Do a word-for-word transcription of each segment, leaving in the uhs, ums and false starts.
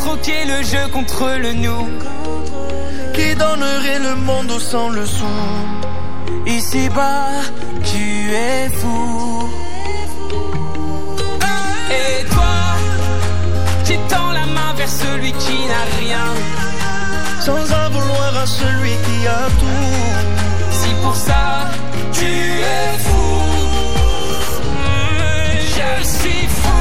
troquer le jeu contre le nous. Qui donnerait le monde sans le sou? Ici-bas, tu es fou. Et toi, tu tends la main vers celui qui n'a rien, sans en vouloir à celui qui a tout. Si pour ça, tu es fou, je suis fou.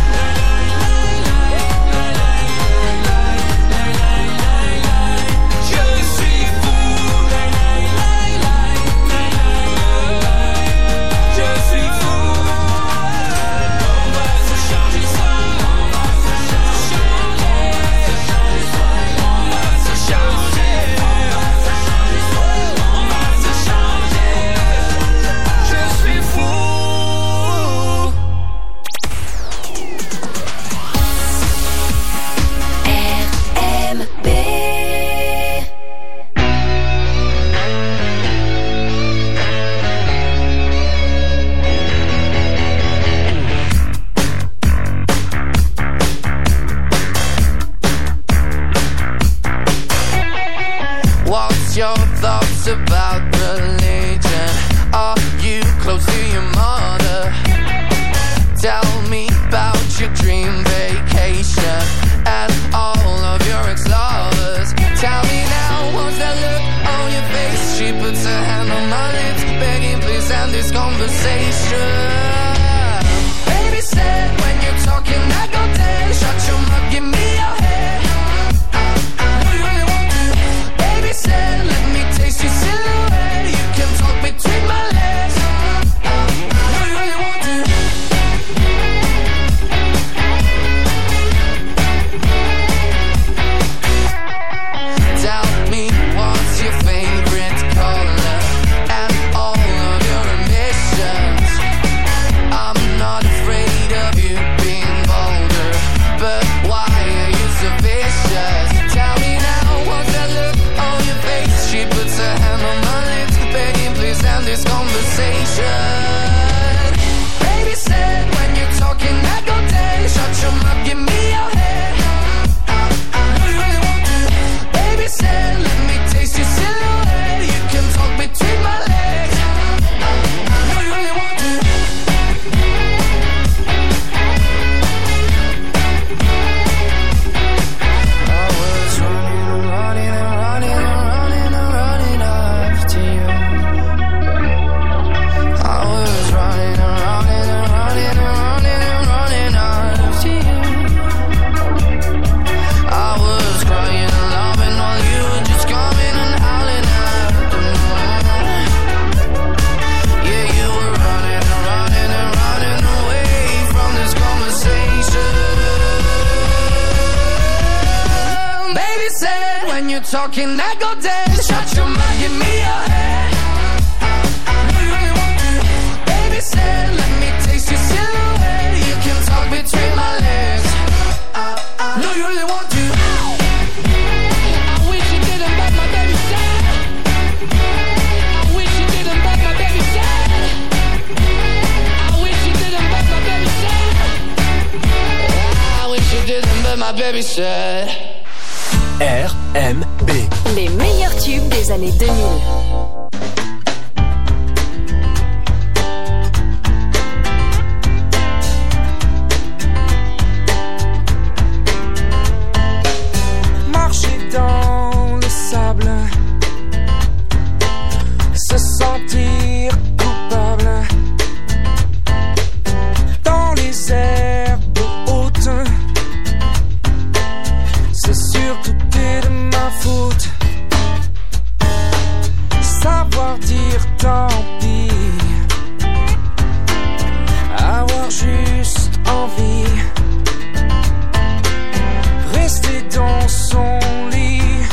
Your thoughts about religion? Are you close to your mother? Tell me about your dream vacation and all of your ex-lovers. Tell me now, what's that look on your face? She puts her hand on my lips, begging please end this conversation. Baby said when you're talking I go dead. Shut your mouth, give me your head. Said, let me taste your silhouette. You can talk between my legs. No, you really want to. Tell me what's your favorite color and all of your ambitions. I'm not afraid of you being vulgar, but why are you so vicious? Tell me now, what's that look? She puts her hand on my lips, begging please end this conversation. Baby said when you're talking I go dead. Shut your mouth, give me your head. No, you really want to. Baby said let me taste your silhouette. You can talk between my legs. No, you really want to. I was running and running and running and running. Talking, I go dead. Shut your mouth, give me your head. No, you really want to. Baby said, let me taste your silhouette. You can talk between my legs. No, you really want to. I wish you didn't, but my baby said. I wish you didn't, but my baby said. I wish you didn't, but my baby said. I wish you didn't, but my baby said. R M B. Les meilleurs tubes des années deux mille. Marcher dans le sable, se sentir coupable, dans les herbes hautes, c'est sûr tout est de ma faute. Savoir dire tant pis, avoir juste envie, rester dans son lit,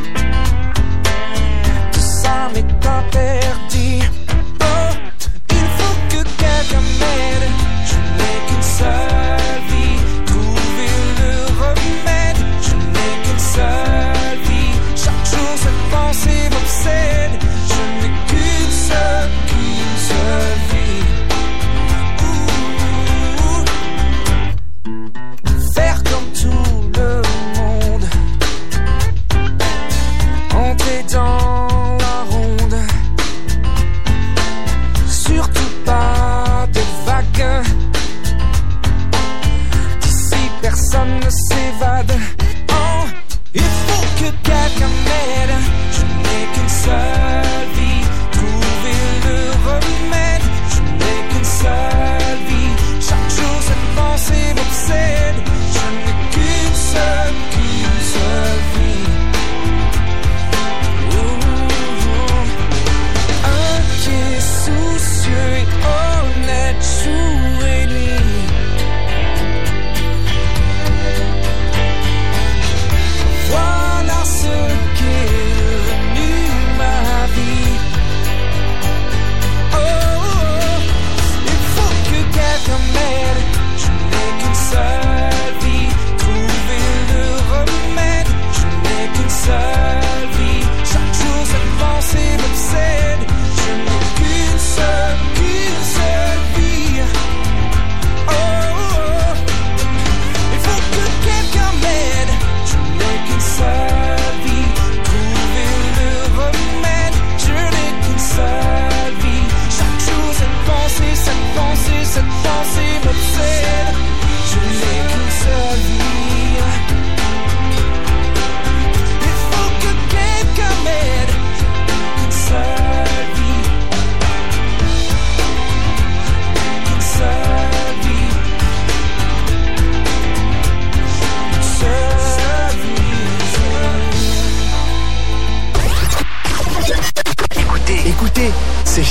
tout ça m'est interdit. Oh, il faut que quelqu'un m'aide, je n'ai qu'une seule vie, trouver le remède, je n'ai qu'une seule vie, chaque jour cette pensée m'obsède, je n'ai qu'une seule, qu'une seule vie. Ouh,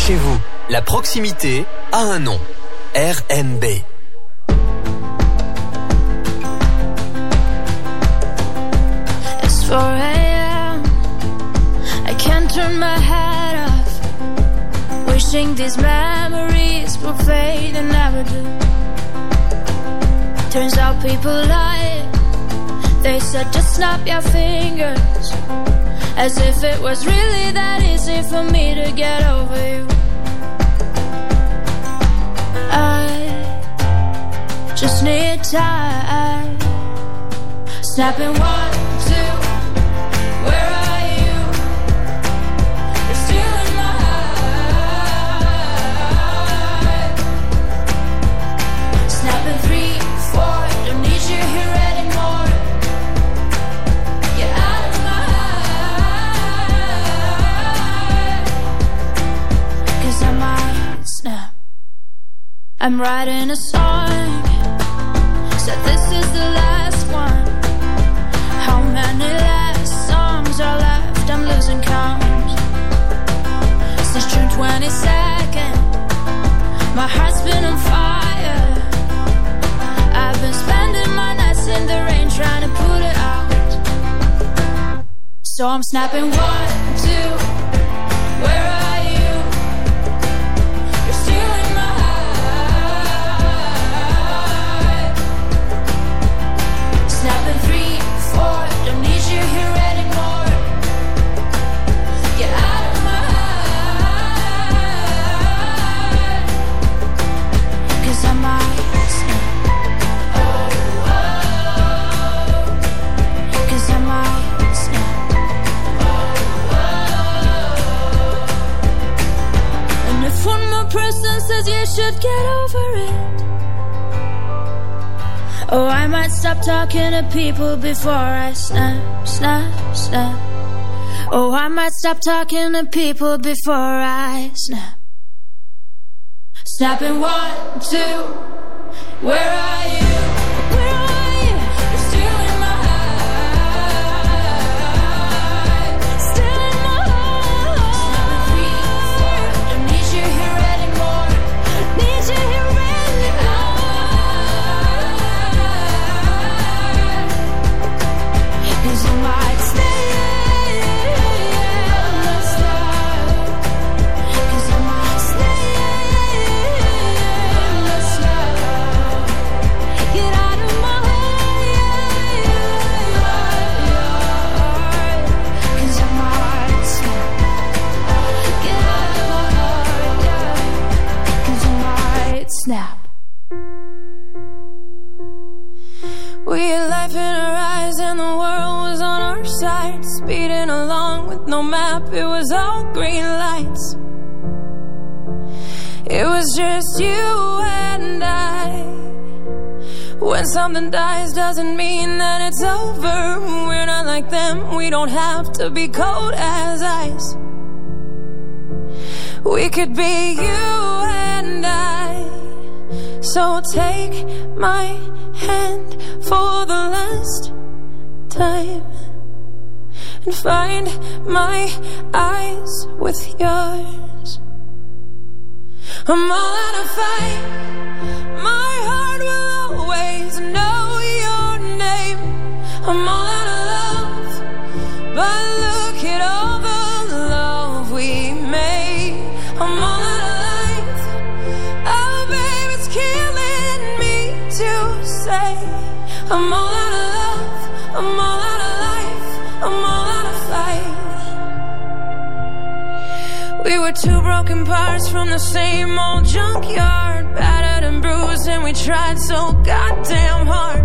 chez vous. La proximité a un nom. R M B. It's four a.m. I can't turn my head off. Wishing these memories will fade and never do. Turns out people lie. They said just snap your fingers, as if it was really that easy for me to get over you. I just need time. Snapping one, two, where are you? You're still in my heart. Snapping three, four, don't need you here anymore. Get out of my heart, 'cause I might snap. I'm writing a song, said this is the last one. How many last songs are left? I'm losing count. Since June twenty-second, my heart's been on fire. I've been spending my nights in the rain trying to put it out. So I'm snapping one, two, where are you? You're still in my heart. Snapping three, four, don't need you here anymore. Get out of my heart, 'cause I might snap. Oh, oh, 'cause I might snap. Oh, oh. And if one more person says you should get over it, oh, I might stop talking to people before I snap, snap, snap. Oh, I might stop talking to people before I snap. Snapping one, two, where are you? Where are you? You're still in my heart. Still in my heart. Snapping three, four, don't need you here anymore. Need you here anymore. 'Cause I might stay in the start. 'Cause I might stay in the start. Get out of my heart. 'Cause I might snap. Get out of my heart, yeah. 'Cause I might snap. We had life in our eyes and the world was on our side. Speeding along with no map, it was all green lights. It was just you and I. When something dies doesn't mean that it's over. We're not like them, we don't have to be cold as ice. We could be you and I. So take my hand for the last time and find my eyes with yours. I'm all out of fight. My heart will always know your name. I'm all out of love, but look at all the love we made. I'm all out of life. Oh, babe, it's killing me to say. I'm all out of love. I'm all out of life. I'm all out of fight. We were two broken parts from the same old junkyard, battered and bruised, and we tried so goddamn hard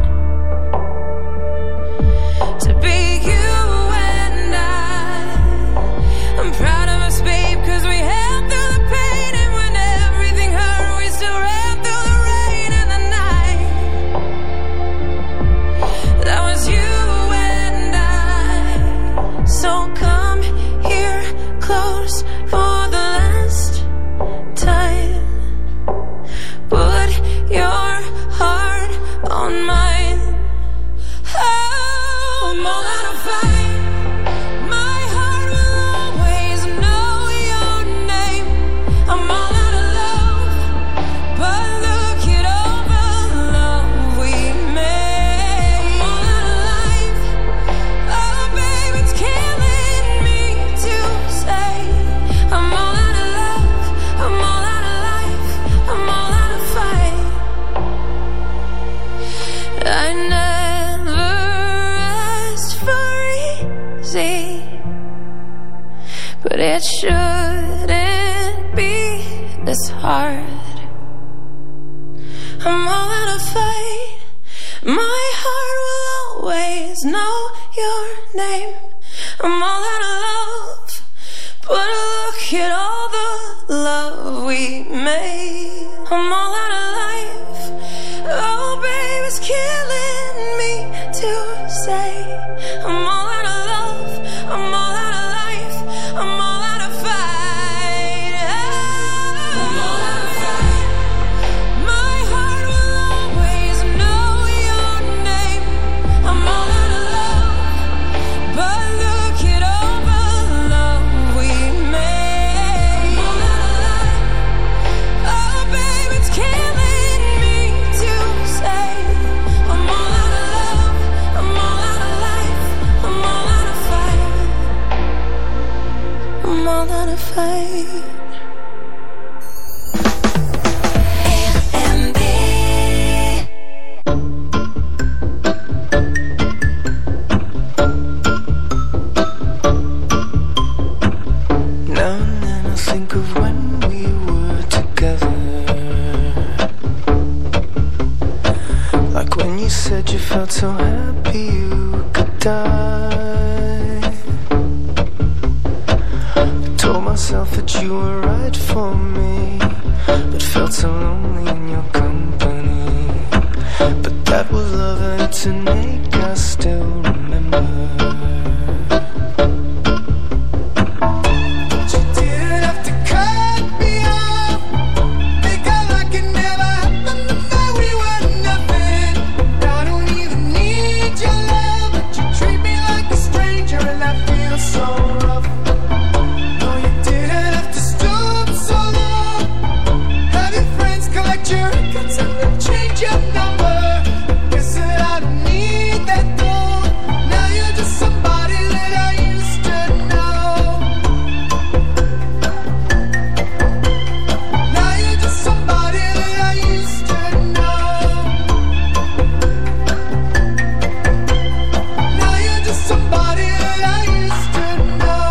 to be you and I. I'm proud of us, babe, 'cause we held through the pain, and when everything hurt, we still ran through the rain and the night. That was you and I. So come here close for the last time. Put your heart on mine. Oh, I'm all out of fight. My heart will always know your name. I'm It shouldn't be this hard. I'm all out of fight. My heart will always know your name. I'm all out of love, but look at all the love we made. I'm all out of life. Oh, babe, it's killing me to say. I'm all out of love. I'm all out of life. I'm all out of fight. Oh, I'm all out of fight. My heart will always know your name. I'm all out of love, but look at all the love we made. I'm all out of life. Oh, babe, it's killing me to say. I'm all out of love. I'm all out of life. I'm all out of fight. I'm all out of fight. Now and then I think of when we were together, like when you said you felt so happy you could die. I told myself that you were right for me, but felt so lonely in your company. But that was love and to make us still remember. Change your number. Guess that I don't need that though. Now you're just somebody that I used to know. Now you're just somebody that I used to know. Now you're just somebody that I used to know.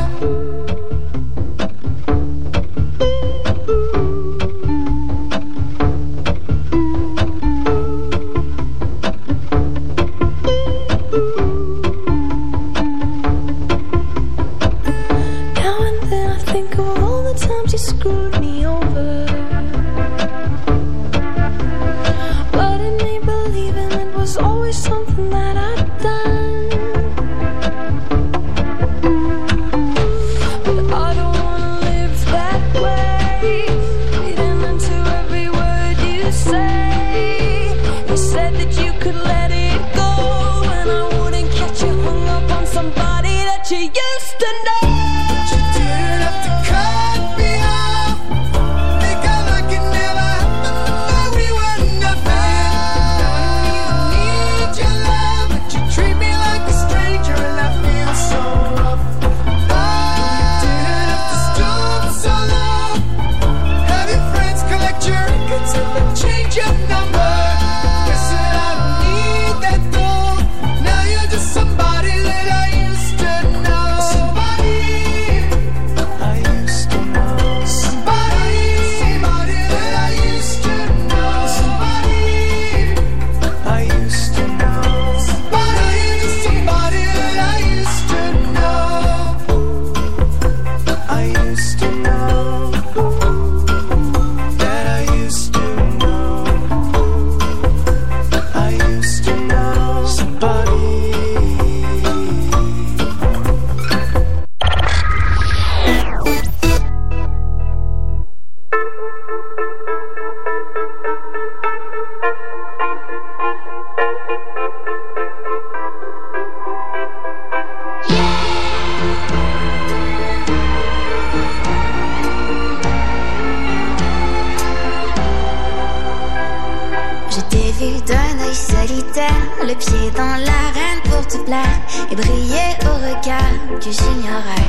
Now and then I think of all the times you screwed me over, but it made believing it was always something that I'd done. But I don't wanna live that way, reading into every word you say. You said that you could let it go, and I wouldn't catch you hung up on somebody that you used to know. You didn't have to cut me off. Make out like it never happened, that we were nothing. I don't even need your love, but you treat me like a stranger, and I feel so rough. You didn't have to stoop so low. Have your friends collect your records and then change your number. Guess that I don't need that though. Now you're just somebody that I used to know. Somebody I used to know. Somebody, somebody that I used to know. Somebody I used to know. Somebody, somebody that I used to know. I used to know. That I used to know. I used to know somebody. Je t'ai vu d'un œil solitaire, le pied dans l'arène pour te plaire et briller au regard que j'ignorais.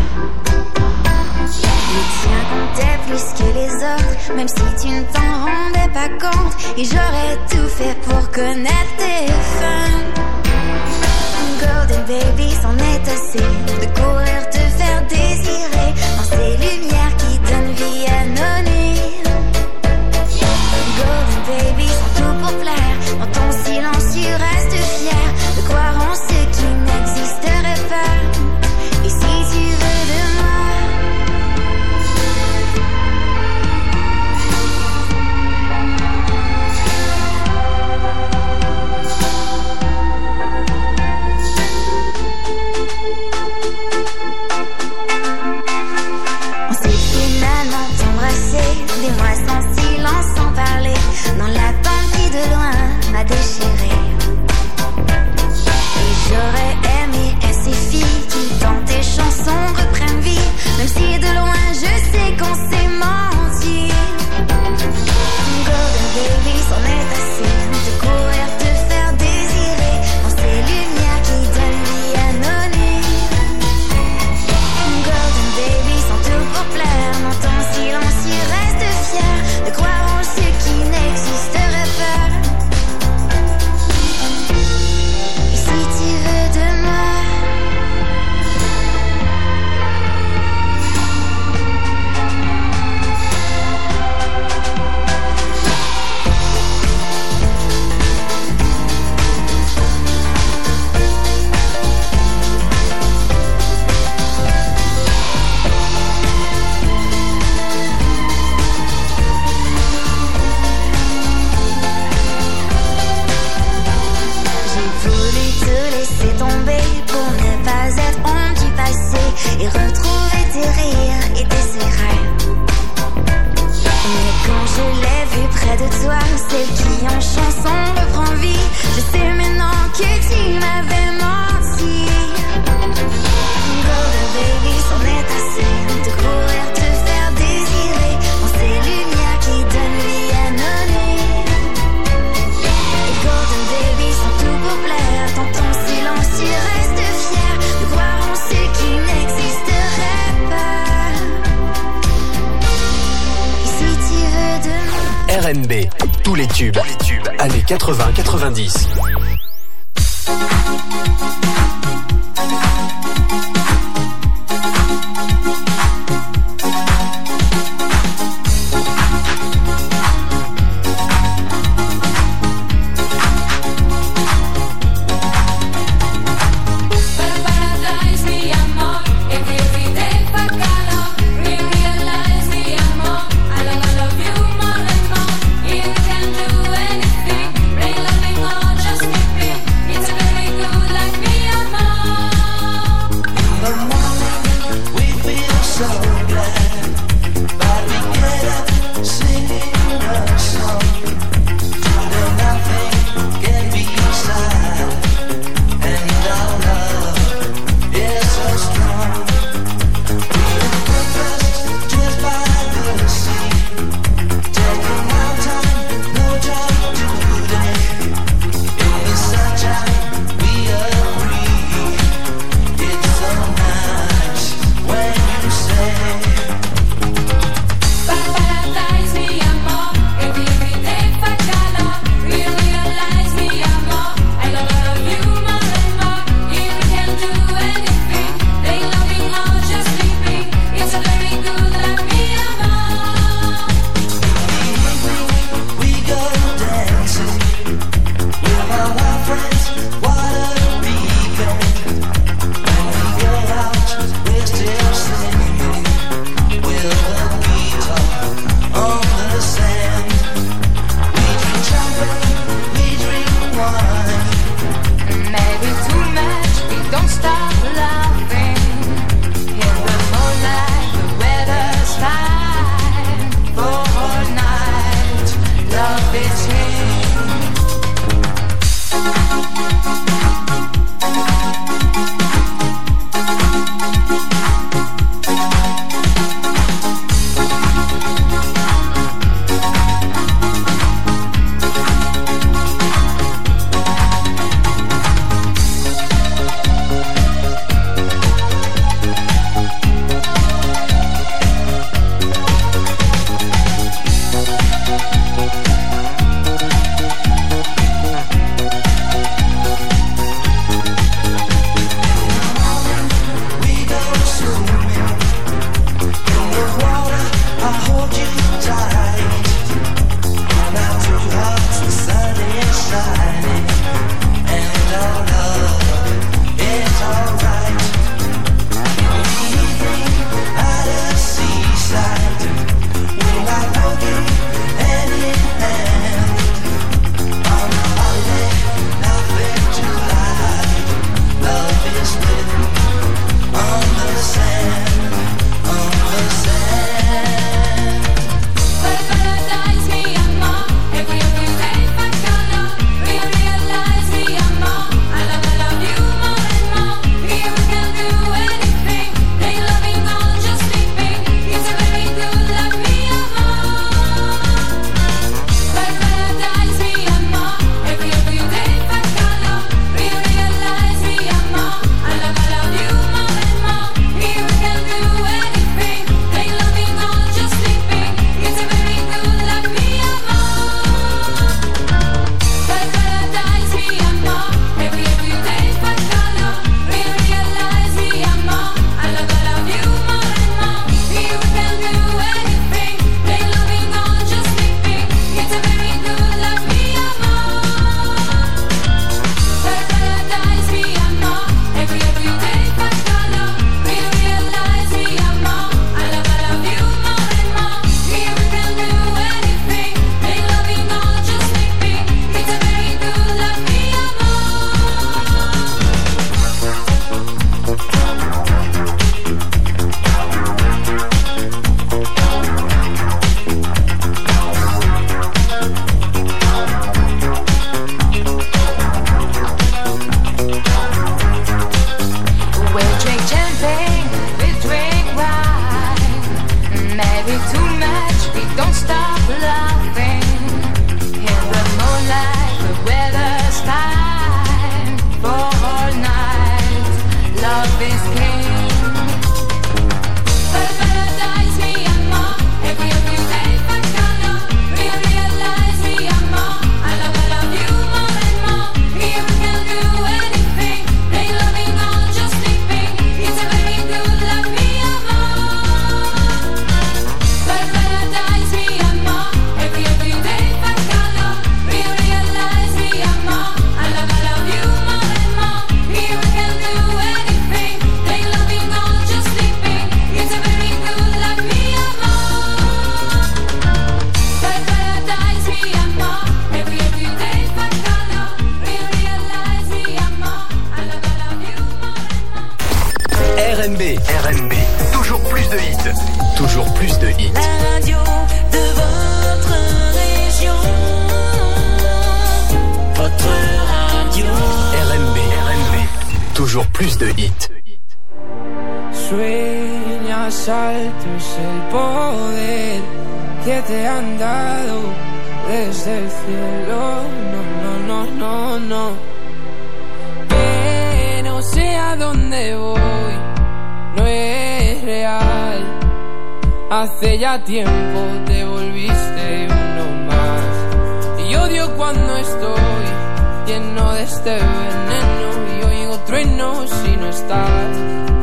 Les tiens comptaient plus que les autres, même si tu ne t'en rendais pas compte. Et j'aurais tout fait pour connaître tes fins. Golden baby, c'en est assez de courir te faire désirer. Dans R and B. Tous les tubes, tous les tubes. Années quatre-vingts quatre-vingt-dix. Paradise, mi amor, every every day baccano. We realize R M B, R M B, toujours plus de hits, toujours plus de hits. La radio de votre région, votre radio. R M B, R M B, toujours plus de hits. Sueñas alto es el poder que te han dado desde el cielo. No, no, no, no, no. Que no sé a dónde voy, no es real. Hace ya tiempo te volviste uno más. Y odio cuando estoy lleno de este veneno y oigo truenos si no estás.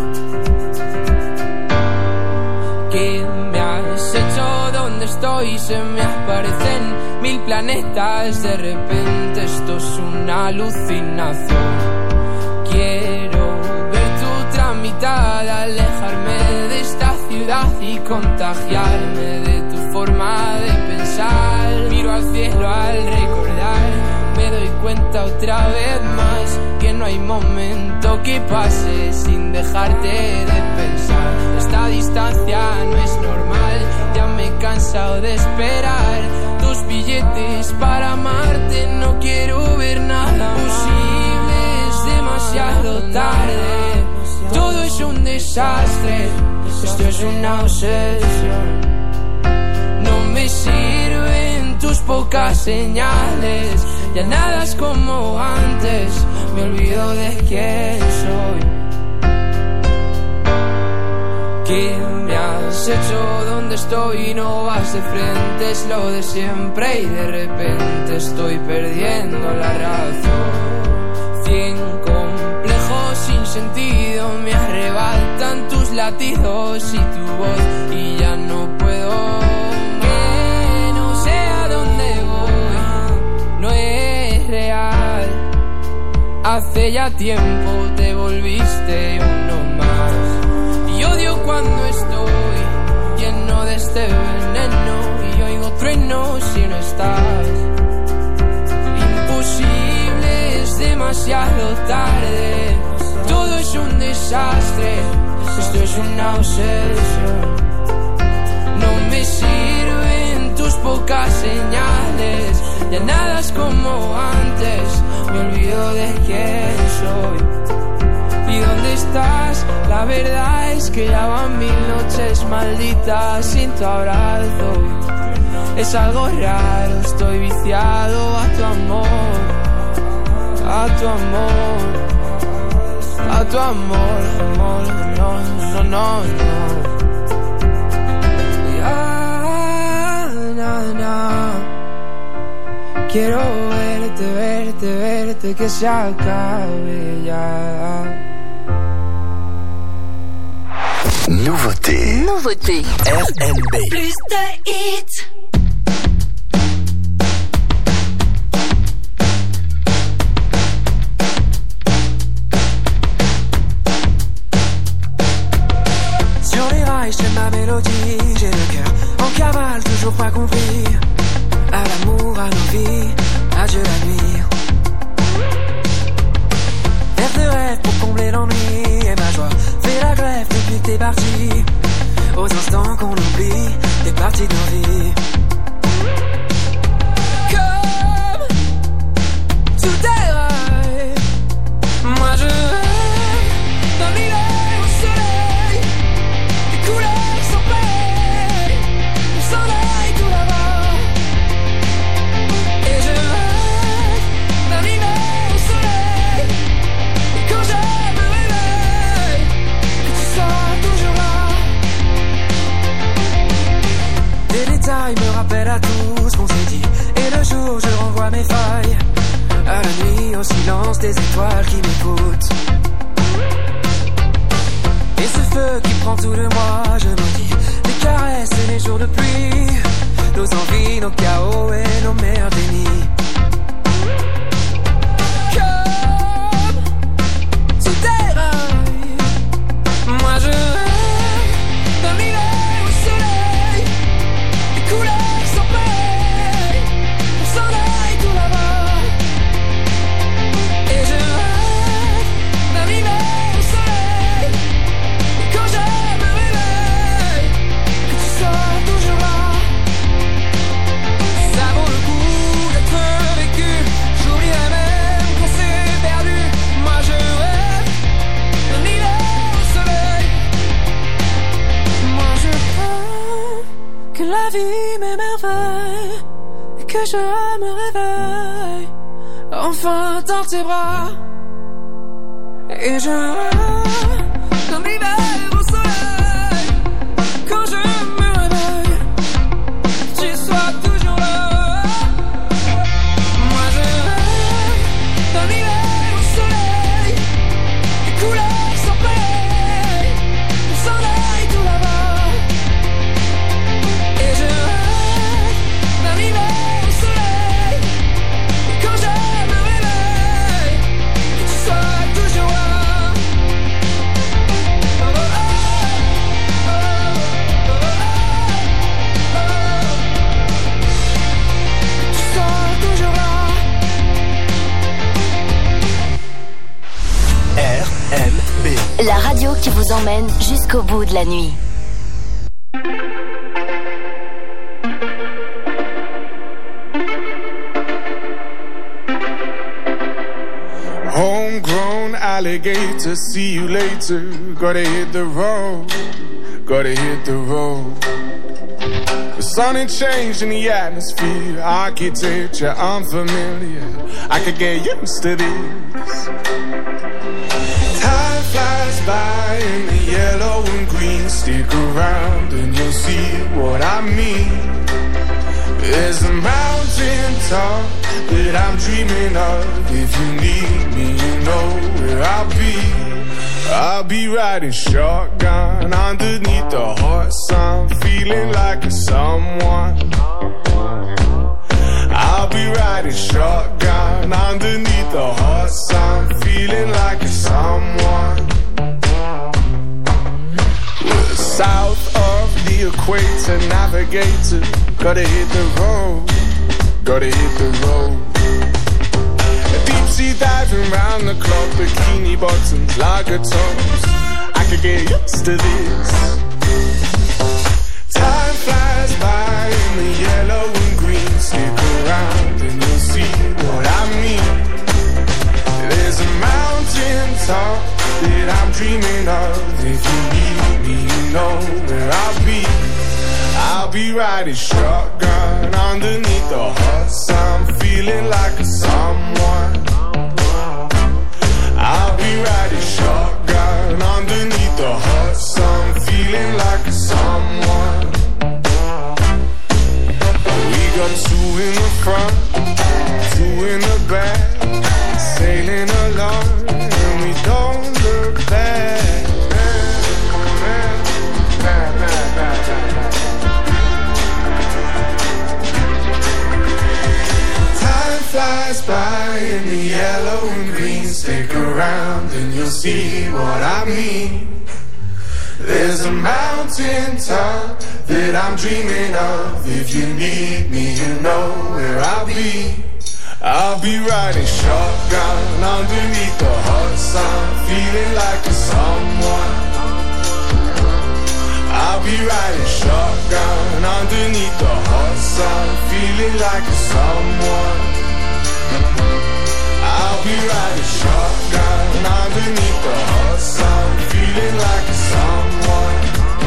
¿Qué me has hecho? ¿Dónde estoy? Se me aparecen mil planetas. De repente esto es una alucinación. Quiero ver tu tramitada, alejarme de esta ciudad y contagiarme de tu forma de pensar. Miro al cielo al recordar, me doy cuenta otra vez más que no hay momento que pase sin dejarte de pensar. Esta distancia no es normal, ya me he cansado de esperar tus billetes para amarte. No quiero ver nada posible, es demasiado tarde. Todo es un desastre, esto es una obsesión. No me sirven tus pocas señales, ya nada es como antes, me olvido de quién soy. ¿Qué me has hecho? ¿Dónde estoy? No vas de frente, es lo de siempre y de repente estoy perdiendo la razón. Cien complejos sin sentido me arrebatan tus latidos y tu voz y ya no puedo. Que no sé a dónde voy, no es real. Hace ya tiempo te volviste uno más. Y odio cuando estoy lleno de este veneno y oigo truenos si no estás. Imposible, es demasiado tarde. Todo es un desastre, esto es una obsesión. No me sirven tus pocas señales, ya nada es como antes, me olvido de quién soy. ¿Y dónde estás? La verdad es que ya van mil noches malditas sin tu abrazo. Es algo raro, estoy viciado a tu amor, a tu amor, a tu amor, amor, no, no, no, no. Ya, na, na. Quiero verte, verte, verte, que se acabe ya. Nouveauté. Nouveauté. R M B. Plus de hits. Sur les rails, j'aime ma mélodie, j'ai le cœur en cavale, toujours pas compris. À l'amour, à nos vies, adieu la nuit. Rêve de rêve pour combler l'ennui et ma joie fait la grève depuis que t'es parti. Aux instants qu'on oublie, t'es parti de nos vies. Comme sous tes rails, moi je rêve d'un hiver au soleil, des couleurs sans pareil, on s'en aille tout là-bas. Et je rêve d'un hiver au soleil, et quand je me réveille, que tu sois toujours là. Des détails me rappellent à tout ce qu'on s'est dit, et le jour je renvoie mes failles à la nuit, au silence des étoiles qui m'écoutent. Et ce feu qui prend tout de moi, je maudis les caresses et les jours de pluie, nos envies, nos chaos et nos mers dénies. Comme sous tes rails, moi je rêve d'un hiver au soleil, des couleurs sans pareil, on s'en aille tout là-bas. Et je rêve d'un hiver au soleil, la vie m'émerveille et que je me réveille enfin dans tes bras. Et je rêve d'un hiver au soleil. Quand je me réveille, tu sois toujours là. Moi je rêve d'un hiver au soleil, des couleurs sans pareil, on s'en aille tout là-bas. Et je rêve d'un hiver au soleil, et quand je me réveille, que tu sois toujours là. R M B, la radio qui vous emmène jusqu'au bout de la nuit. Homegrown alligator, see you later. Gotta hit the road, gotta hit the road. The sun had changed in the atmosphere, architecture unfamiliar. I could get used to this. Time flies by in the yellow and green. Stick around and you'll see what I mean. There's a mountain top that I'm dreaming of. If you need me, you know where I'll be. I'll be riding shotgun underneath the hot sun, feeling like a someone. I'll be riding shotgun underneath the hot sun, feeling like a someone. We're south of the equator, navigator. Gotta hit the road, gotta hit the road. Deep sea diving round the clock, bikini bottoms, lager tops. I could get used to this. Time flies by in the yellow and green. Stick around and you'll see what I mean. There's a mountain top that I'm dreaming of. If you need me, you know where I'll be. I'll be riding shotgun underneath the hot sun, feeling like a someone. I'll be riding shotgun underneath the hot sun, feeling like a someone. We got two in the front, two in the back, sailing along and we don't look back. Flies by in the yellow and green. Stick around and you'll see what I mean. There's a mountain top that I'm dreaming of. If you need me, you know where I'll be. I'll be riding shotgun underneath the hot sun, feeling like a someone. I'll be riding shotgun underneath the hot sun, feeling like a someone. I'll be riding shotgun underneath the hot sun, feeling like a someone.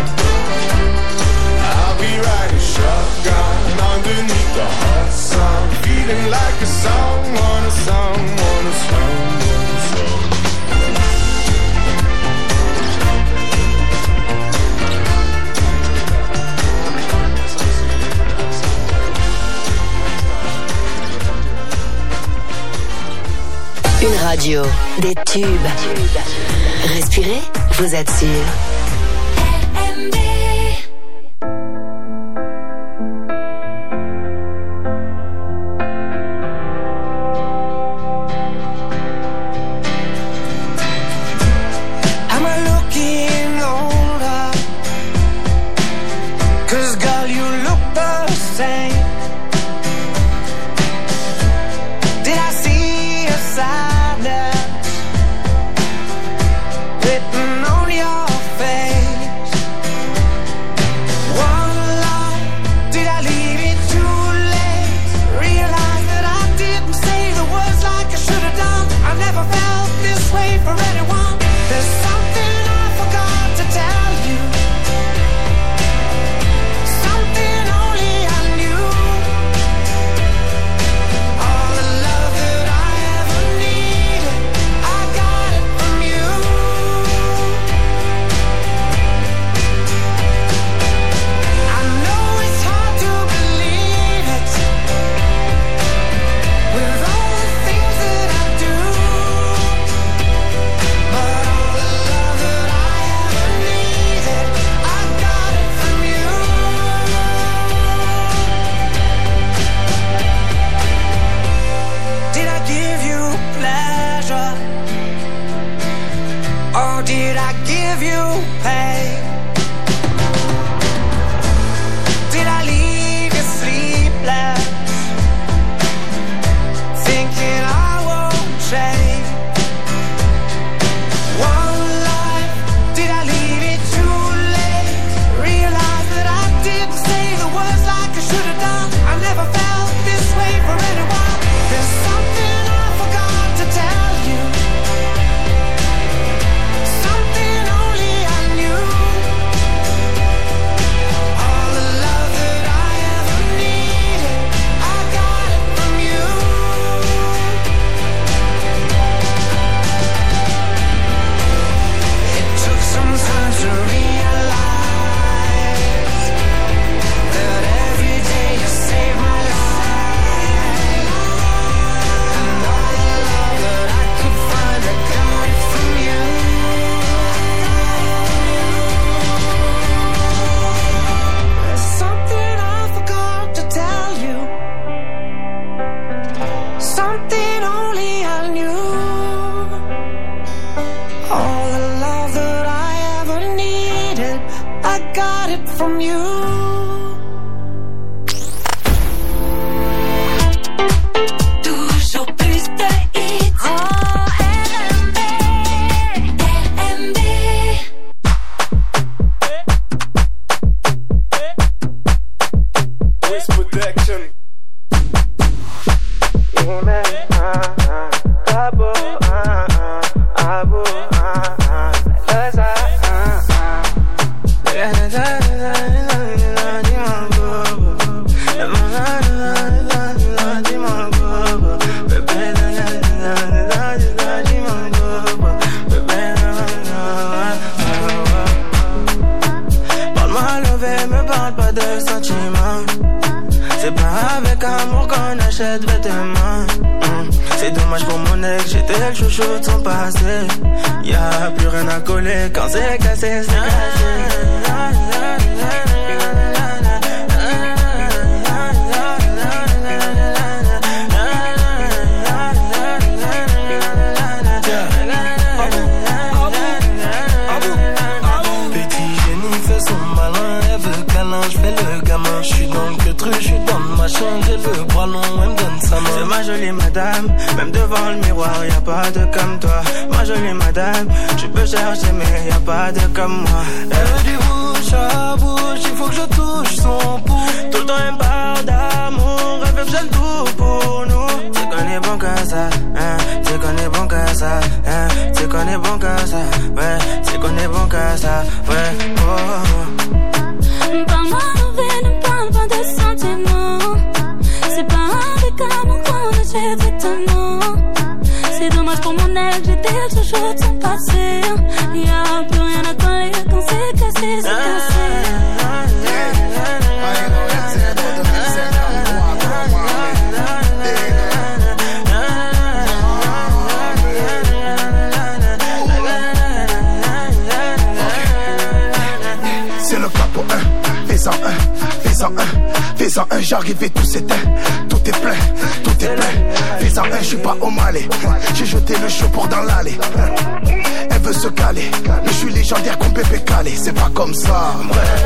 I'll be riding shotgun underneath the hot sun, feeling like a someone, a someone, a someone, a someone. Une radio, des tubes. Respirez, vous êtes sûr. R M B. Am I looking older? 'Cause girl, you look the same. Did I see a sadness written on your face? One lie, did I leave it too late? Realize that I didn't say the words like I should have done. I never felt this way for anyone. There's something I forgot. or did I give you pain? Did I leave you sleepless, thinking I won't change? One life, did I leave it too late? Realize that I didn't say the words like I should have done. I never felt this way for anyone. There's something I forgot to tell you, something only I knew. All the love that I ever needed, I got it from you. It took some time to realize that every day you save my life, and all the love that I could find, I got it from you. There's something I forgot to tell you, something only I knew. All the love that I ever needed, I got it from you. Toujours plus de hits. Oh, L M B, L M B. Wiz Protection. Parle-moi levé, me parle pas de sentiments. C'est pas avec amour qu'on achète vêtements. Mm. C'est dommage pour mon ex, j'étais le chouchou de son passé. Y'a plus rien à coller, quand c'est cassé, c'est cassé. Petit génie fait son malin, elle veut câlin, je fais le gamin. Je suis dans le queutru, je suis dans le machin, elle veut bras long, elle me donne sa main. C'est ma jolie madame, même devant le miroir, y'a pas de comme toi. Ma jolie madame, tu peux chercher mais y'a pas de comme moi. Elle veut du bouche à bouche, il faut que je touche son pouls. Tout le temps elle me parle d'amour, elle veut que j'ai le tout pour nous. C'est qu'on est bon qu'à ça, hein, c'est qu'on est bon qu'à ça, hein, c'est qu'on est bon qu'à ça, ouais, c'est qu'on est bon qu'à ça, ouais, oh, oh. Parle-moi envers, ne parle pas de sentiments. C'est pas avec amour qu'on achète vêtements. C'est dommage pour mon ex, j'étais toujours de son passé. Y'a plus rien à coller, quand c'est cassé, c'est cassé. C'est le capo un, fais-en un, fais-en un, fais-en un, j'arrive et tout s'éteint, tout est plein, tout est plein. Fais-en un, je suis pas au Malais, j'ai jeté le show pour dans l'allée. Elle veut se caler, mais je suis légendaire comme Pépé Calé, c'est pas comme ça.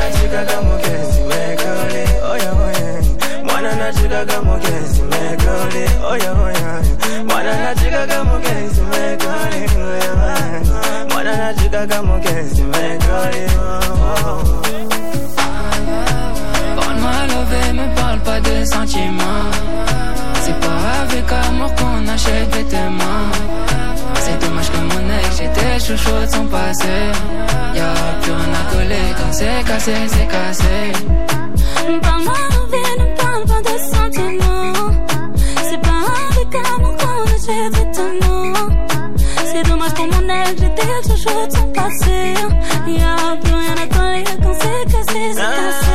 Parle-moi levé, me parle pas de sentiments. C'est pas avec amour qu'on achète vêtements. C'est dommage que mon ex, j'étais chouchou de son passé. Y'a plus rien à coller, quand c'est cassé, c'est cassé. Parle-moi envers, ne parle pas de sentiments. C'est pas avec amour qu'on achète vêtements. C'est dommage pour mon ex, j'étais toujours de son passé. Y'a plus rien à coller, quand c'est cassé, c'est cassé.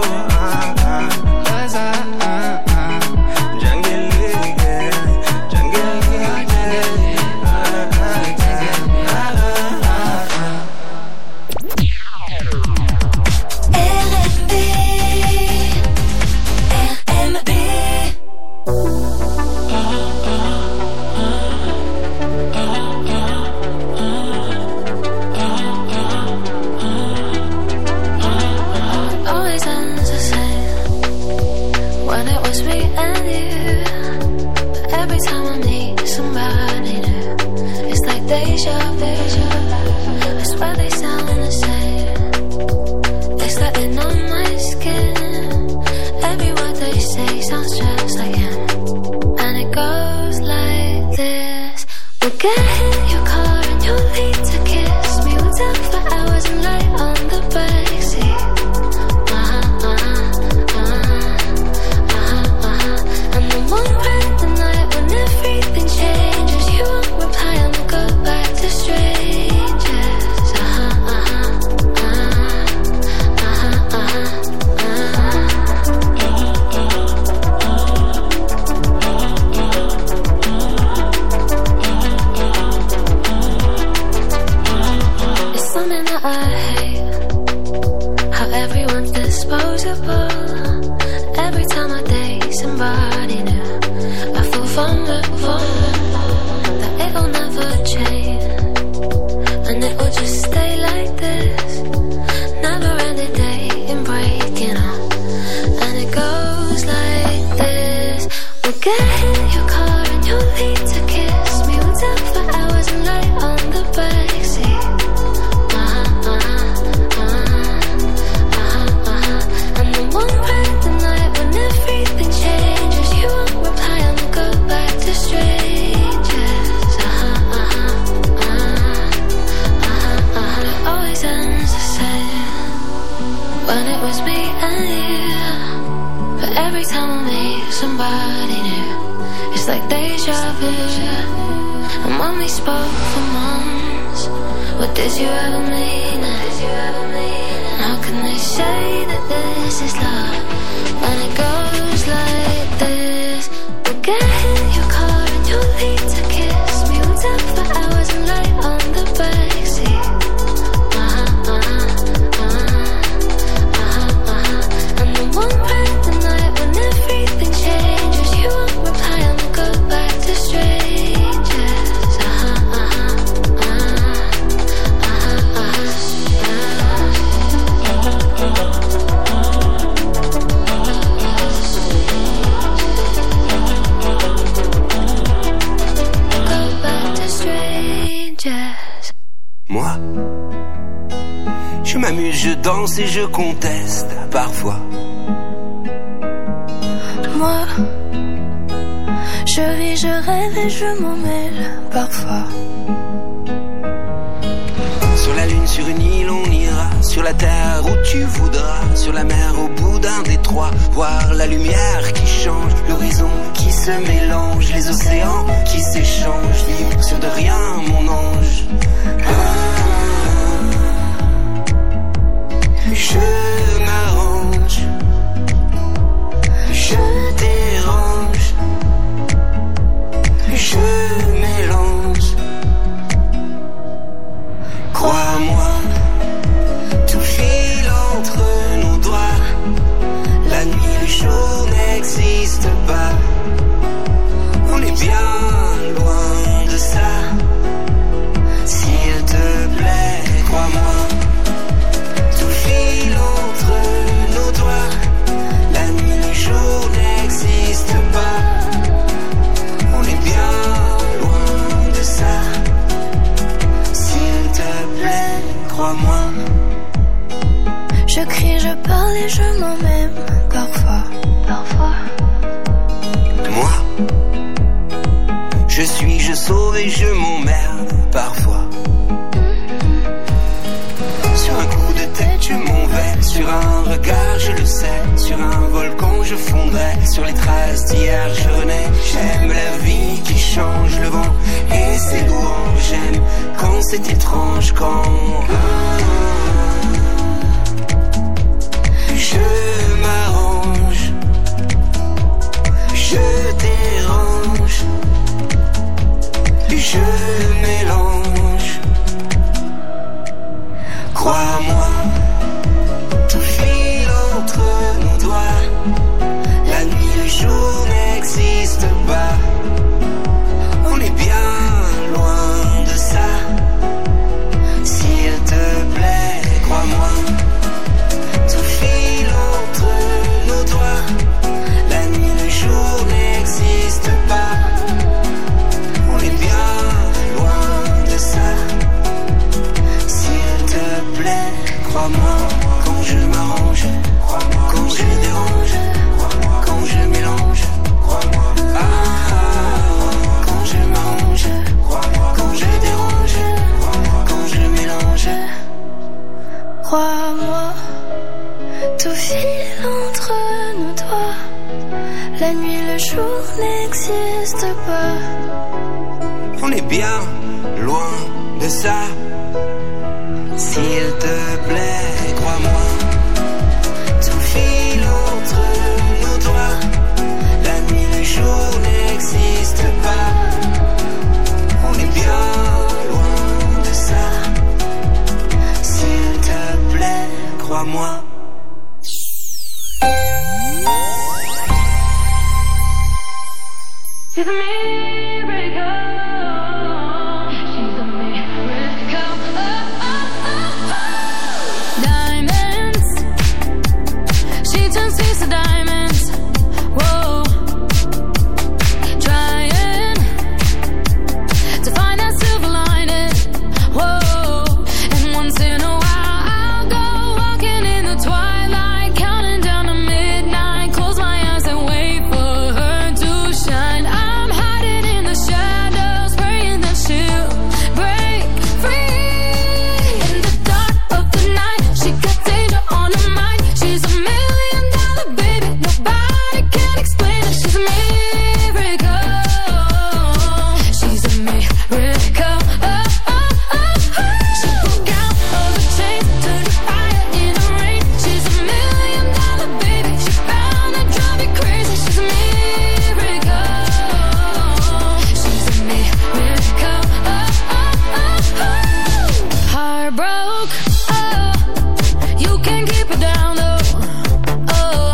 Jungle, get in your car and you'll lead to kiss me. We'll talk for hours and lie on the backseat. Uh-huh, uh-huh, uh-huh, uh-huh, uh-huh. And then one ride the night when everything changes. You won't reply and we'll go back to strangers. Uh-huh, uh-huh, uh-huh, uh-huh, uh-huh. I hate how everyone's disposable. Every time I date somebody new, I feel vulnerable that it'll never change, and it will just stay like this. Never ending dating, breaking up, and it goes like this. We'll get in your car and you'll lead to kiss me. We'll talk for hours and lie on the backseat. One ride the night when everything changes. You won't reply and we'll go back to strangers. Uh-huh, uh-huh, uh-huh, uh-huh, uh-huh. It always ends the same when it was me and you. But every time I meet somebody new, it's like deja vu. And when we spoke for months, what did you ever mean? Did you ever mean? How can they say that this is love when it goes like this? We'll get in your car and you'll lead to kiss me. We'll talk for hours and lie on the backseat. Uh-huh, uh-huh, uh-huh, uh-huh, uh-huh. And then one ride the night when everything changes. You won't reply and we'll go back to strangers. Uh-huh, uh-huh, uh-huh, uh-huh, uh-huh. Moi, je m'amuse, je danse et je conteste parfois. Moi, je vis, je rêve et je m'en mêle parfois. Sur la lune, sur une île, on ira. Sur la terre où tu voudras. Sur la mer, au bout d'un détroit. Voir la lumière qui change. L'horizon qui se mélange. Les océans qui s'échangent. Libre sur de rien, mon ange. Ah, je m'arrange. Je dérange. Je mélange. Crois-moi, tout file entre nos doigts. La nuit, le jour n'existe pas. On est bien loin de ça. S'il te plaît, crois-moi. Tout file entre nos doigts. La nuit, le jour n'existe pas. On est bien loin de ça. S'il te plaît, crois-moi. Je crie, je parle et je m'en même parfois, parfois. Moi, je suis, je sauve et je m'emmerde parfois. Sur un coup de tête, je m'en vais. Sur un regard, je le sais. Sur un volcan, je fondrai. Sur les traces d'hier, je renais. J'aime la vie qui change le vent et ses louanges. J'aime quand c'est étrange, quand je m'arrange, je dérange, je mélange. Crois-moi, tout file entre nos doigts. La nuit, le jour n'existe pas. On est bien loin de ça. S'il te plaît, crois-moi. Tout file entre nos doigts. La nuit, le jour n'existe pas. On est bien loin de ça. S'il te plaît, crois-moi. Quand je m'arrange, quand je dérange, quand je mélange, crois-moi. Ah, jour n'existe pas. On est bien loin de ça. S'il te plaît, crois-moi. Tout file entre nos doigts. La nuit, le jour n'existe pas. On est bien loin de ça. S'il te plaît, crois-moi. She's a miracle. She's a miracle. Oh, oh, oh, oh. Diamonds. She turns thieves to diamonds. Whoa. Trying to find that silver lining. Whoa. And once in a while, I'll go walking in the twilight, counting down to midnight. Close my eyes and wait for her to shine. I'm hiding in the shadows, praying that she'll break free. In the dark of the night, she got danger on her mind. She's a million dollar baby, nobody can explain it. She's a miracle. She's a miracle. Oh, oh, oh, oh. She broke out of the chains, turned to fire in the rain. She's a million dollar baby. She found that drive me crazy. She's a miracle. She's a miracle. Oh, oh, oh, oh. Heart broke. Oh, you can't keep it down though. Oh,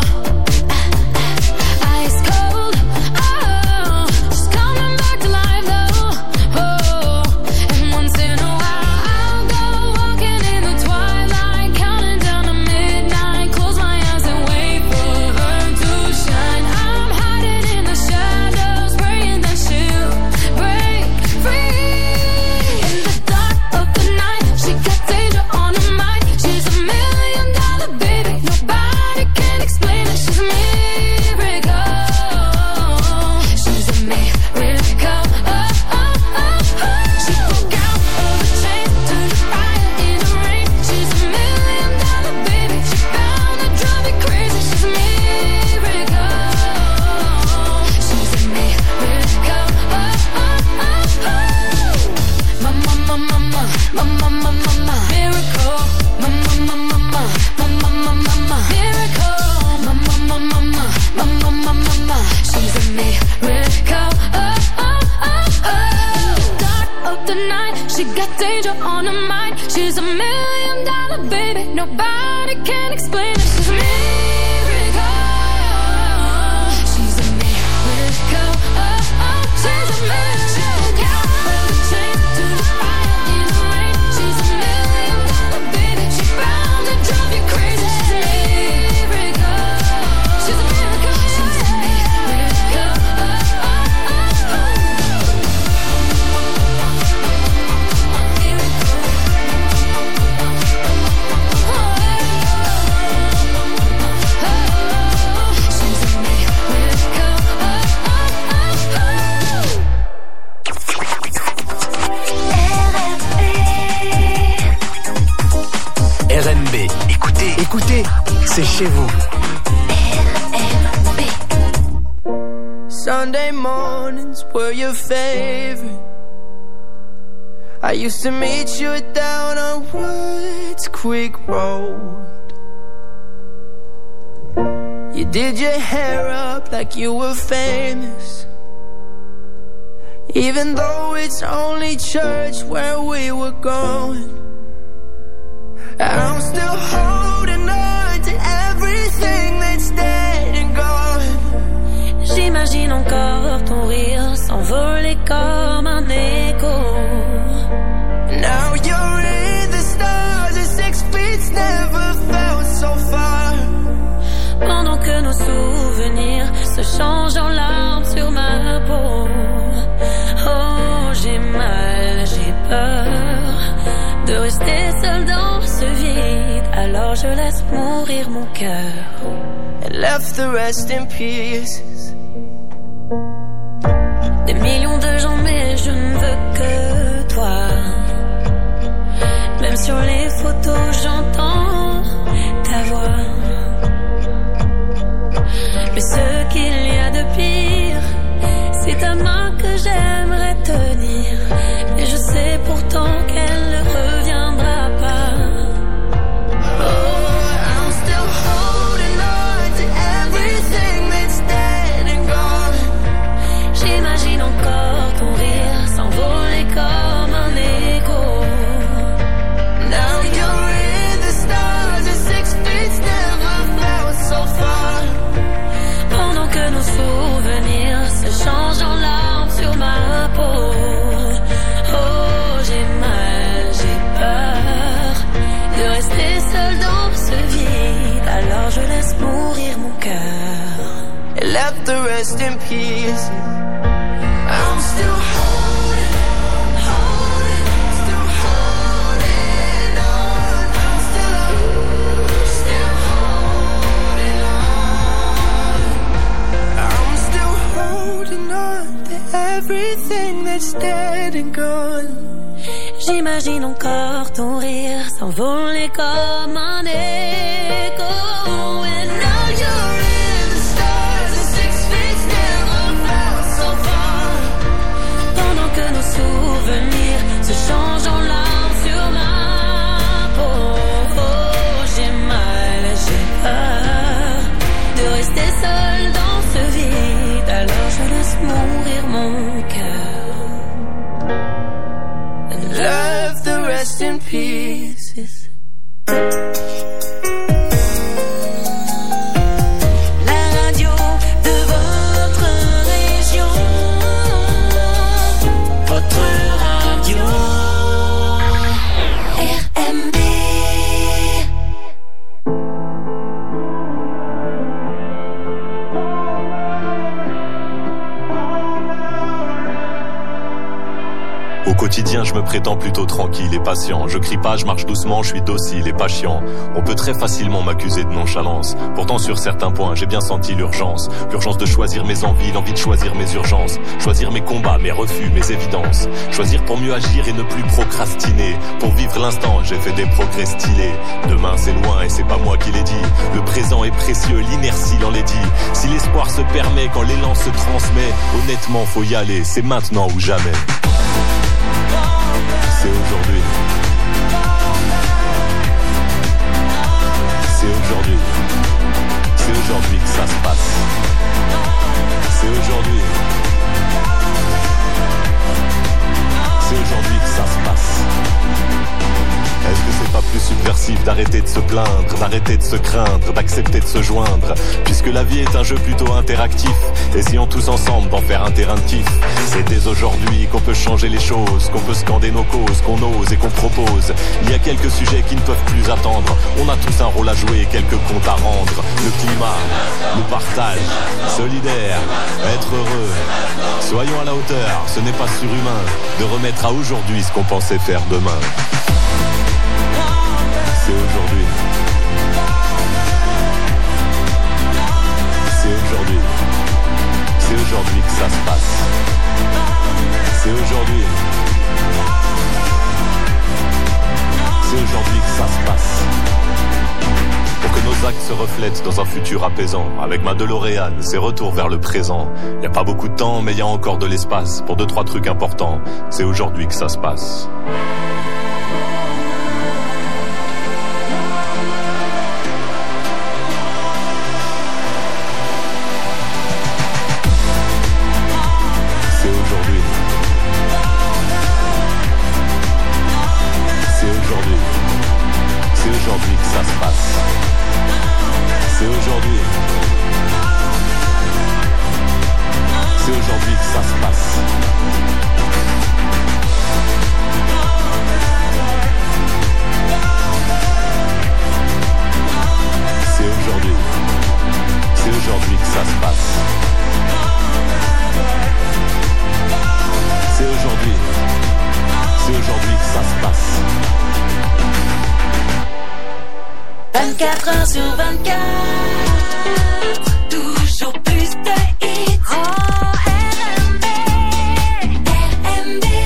ice cold. Oh, she's coming back to life though. Oh, and once in a while I'll go walking in the twilight, counting down to midnight. Close my eyes and wait for her to shine. I'm hiding in the shadows, praying that she'll break free. In the dark of the night, she got danger on her mind. She's a million dollar baby, nobody can explain it. She's a miracle. She's a miracle. Oh, oh, oh, oh. She broke out of the chains, turned to fire in the rain. She's a million dollar baby. She found that drive me crazy. She's a miracle. She's a miracle. Oh, oh, oh, oh. Mama, mama, mama, mama, mama, mama, miracle. Mama, mama, mama, mama, mama, mama, miracle. Mama, mama, mama, mama, mama, mama. She's a miracle. Oh, oh, oh, oh. Dark of the night, she got danger on her mind. She's a million dollar baby, nobody can explain it. She's a miracle. She's a miracle. Oh, oh, she's a miracle. Out of the chains, to the fire in the rain. She's a million dollar baby. She found that drive you crazy. She's a miracle. She's a miracle. She's a miracle. Oh, oh, oh, oh. R M B. Écoutez, écoutez, c'est chez vous. Sunday mornings were your favorite. I used to meet you down on Woods Creek Road. You did your hair up like you were famous, even though it's only church where we were going. I'm still holding on to everything that's dead and gone. J'imagine encore ton rire s'envoler comme un écho. Now you're in the stars and six feet's never felt so far. Pendant que nos souvenirs se changent en larmes sur ma peau. Oh, j'ai mal, j'ai peur de rester seule dans ce vide. Alors je laisse mourir mon cœur and left the rest in pieces. Des millions de gens, mais je ne veux que toi. Même sur les photos, j'entends ta voix. Mais ce qu'il y a de pire, left the rest in peace. I'm still holding on, holding, still holding on. I'm still, still holding on. I'm still holding on to everything that's dead and gone. J'imagine encore ton rire s'envoler comme un écho. And now you're in the stars, and six feet never felt so far. Pendant que nos souvenirs se changent en larmes sur ma peau. Oh, j'ai mal, j'ai peur de rester seule dans ce vide. Alors je laisse mourir mon cœur. Left the rest in pieces. La radio de votre région, votre radio R M B. Au quotidien, je me prétends plutôt tranquille et patient. Je crie pas, je marche doucement, je suis docile et pas chiant. On peut très facilement m'accuser de nonchalance. Pourtant, sur certains points, j'ai bien senti l'urgence. L'urgence de choisir mes envies, l'envie de choisir mes urgences. Choisir mes combats, mes refus, mes évidences. Choisir pour mieux agir et ne plus procrastiner. Pour vivre l'instant, j'ai fait des progrès stylés. Demain, c'est loin et c'est pas moi qui l'ai dit. Le présent est précieux, l'inertie l'en l'est dit. Si l'espoir se permet, quand l'élan se transmet, honnêtement, faut y aller. C'est maintenant ou jamais. C'est aujourd'hui. C'est aujourd'hui. C'est aujourd'hui que ça se passe. C'est aujourd'hui. C'est aujourd'hui que ça se passe. Est-ce que c'est pas plus subversif d'arrêter de se plaindre, d'arrêter de se craindre, d'accepter de se joindre, puisque la vie est un jeu plutôt interactif. Essayons tous ensemble d'en faire un terrain de kiff. C'est dès aujourd'hui qu'on peut changer les choses, qu'on peut scander nos causes, qu'on ose et qu'on propose. Il y a quelques sujets qui ne peuvent plus attendre. On a tous un rôle à jouer et quelques comptes à rendre. Le climat, le partage, solidaire, être heureux. Soyons à la hauteur, ce n'est pas surhumain de remettre à aujourd'hui ce qu'on pensait faire demain. C'est aujourd'hui. C'est aujourd'hui. C'est aujourd'hui que ça se passe. C'est aujourd'hui. C'est aujourd'hui que ça se passe. Pour que nos actes se reflètent dans un futur apaisant. Avec ma DeLorean, c'est retour vers le présent. Y a pas beaucoup de temps, mais y a encore de l'espace pour deux, trois trucs importants. C'est aujourd'hui que ça se passe. vingt-quatre heures sur vingt-quatre, toujours plus de hits. Oh, R M B, R M B.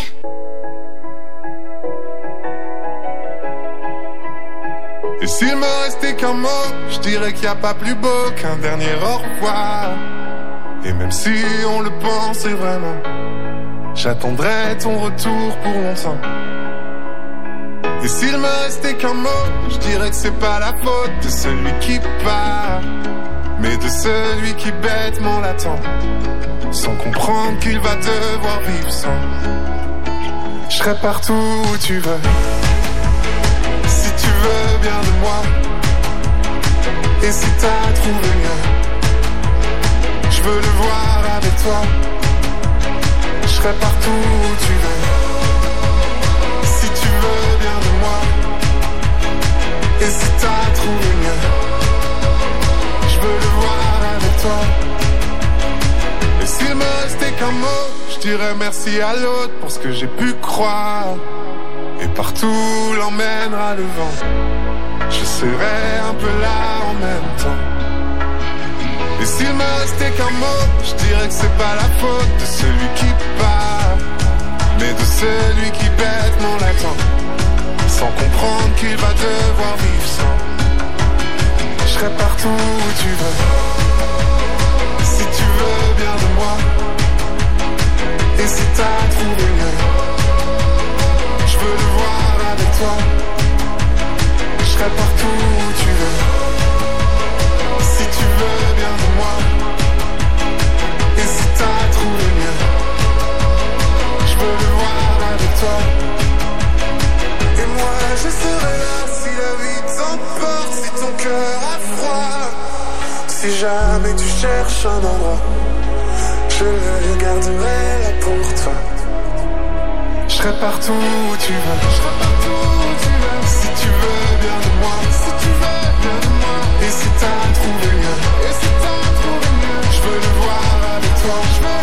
Et s'il me restait qu'un mot, je dirais qu'il n'y a pas plus beau qu'un dernier au revoir. Et même si on le pensait vraiment, j'attendrai ton retour pour longtemps. Et s'il me restait qu'un mot, je dirais que c'est pas la faute de celui qui part, mais de celui qui bêtement l'attend, sans comprendre qu'il va devoir vivre sans. Je serai partout où tu veux, si tu veux bien de moi. Et si t'as trouvé mieux, je veux le voir avec toi. Je serai partout où tu veux, si tu veux bien de moi. Et si t'as trouvé mieux, je veux le voir avec toi. s'il me restait qu'un mot, je dirais merci à l'autre pour ce que j'ai pu croire. Et partout l'emmènera le vent, je serai un peu là en même temps. Et s'il me restait qu'un mot, je dirais que c'est pas la faute de celui qui part, mais de celui qui bêtement l'attend, sans comprendre qu'il va devoir vivre sans. Je serai partout où tu veux, si tu veux bien de moi. Et si t'as trouvé mieux, je veux le voir avec toi. Je serai partout où tu veux, si tu veux bien de moi. Et si t'as trouvé mieux, je veux le voir avec toi. Et moi je serai là si la vie t'emporte, si ton cœur a froid. Si jamais tu cherches un endroit, je le garderai là pour toi. Je serai partout où tu veux, je serai partout où tu veux. Si tu veux bien de moi, si tu veux bien de moi. Et si t'as trouvé mieux, et si t'as trouvé mieux, je veux le voir avec toi. Je veux